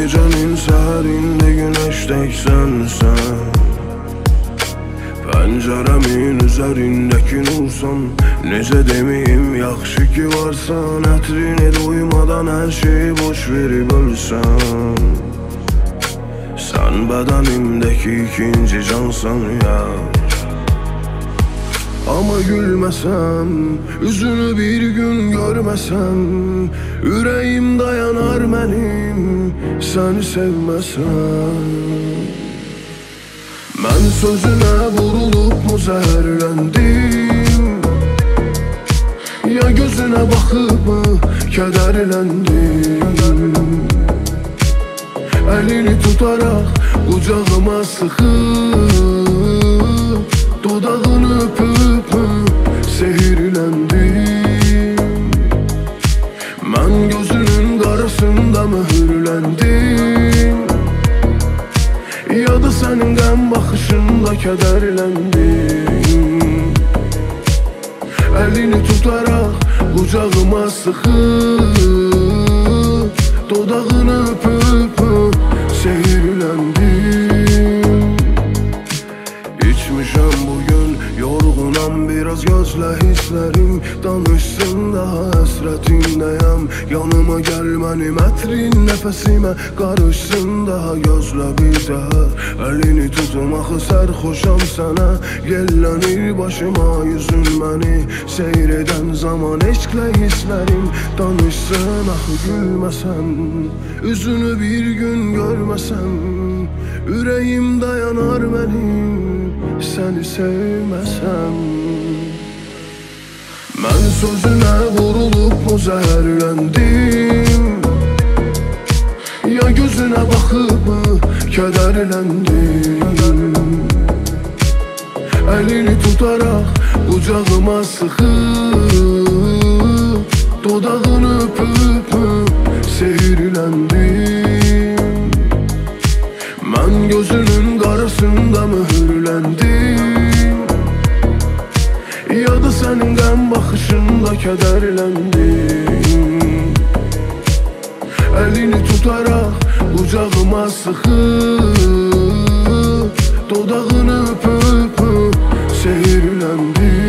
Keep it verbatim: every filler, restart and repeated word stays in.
gecenin səhərində güneş tek sənsən. Pəncərəmin üzərindəki nursan, necə deməyim, yaxşı ki varsan. Ətrini duymadan hər şeyi boş verib ölsən. Sən bədənimdəki ikinci cansan yar. Ama gülməsəm, üzünü bir gün görməsəm, ürəyim dayanar mənim, səni sevməsəm. Mən sözünə vurulup mu zəhərləndim, ya gözünə baxıb mı kədərləndim. Əlini tutaraq qucağıma sıxıb, dodağını öpüp mü sehirlendim. Mən gözünün qarasında mühürlendim, ya da sənin qəm baxışında kədərləndim. Əlini tutaraq qucağıma sıxıb, dodağını öpüp mü sehirlendim. İçmişəm bugün, yorğunam biraz, gözlə hisslərim danışsın daha həsrətindəyəm. Yanıma gəl mənim, ətrin nəfəsimə qarışsın daha, gözlə bir daha. Əlini tutum axı sərxoşam sənə, yellənir başıma yüzün məni seyr edən zaman. Eşqlə hisslərim danışsın axı gülməsəm, üzünü bir gün görməsəm, ürəyim dayanar mənim, səni sevməsəm. Mən sözünə vurulup mu zəhərləndim, ya gözünə baxıb mı kədərləndim. Əlini tutaraq qucağıma sıxıb, dodağını öpüp mü sehirlendim. Mən gözünün qarasında mühürlendim, ya da sənin qəm baxışında kədərləndim. Əlini tutaraq qucağıma sıxıb, dodağını öpüp mü sehirlendim.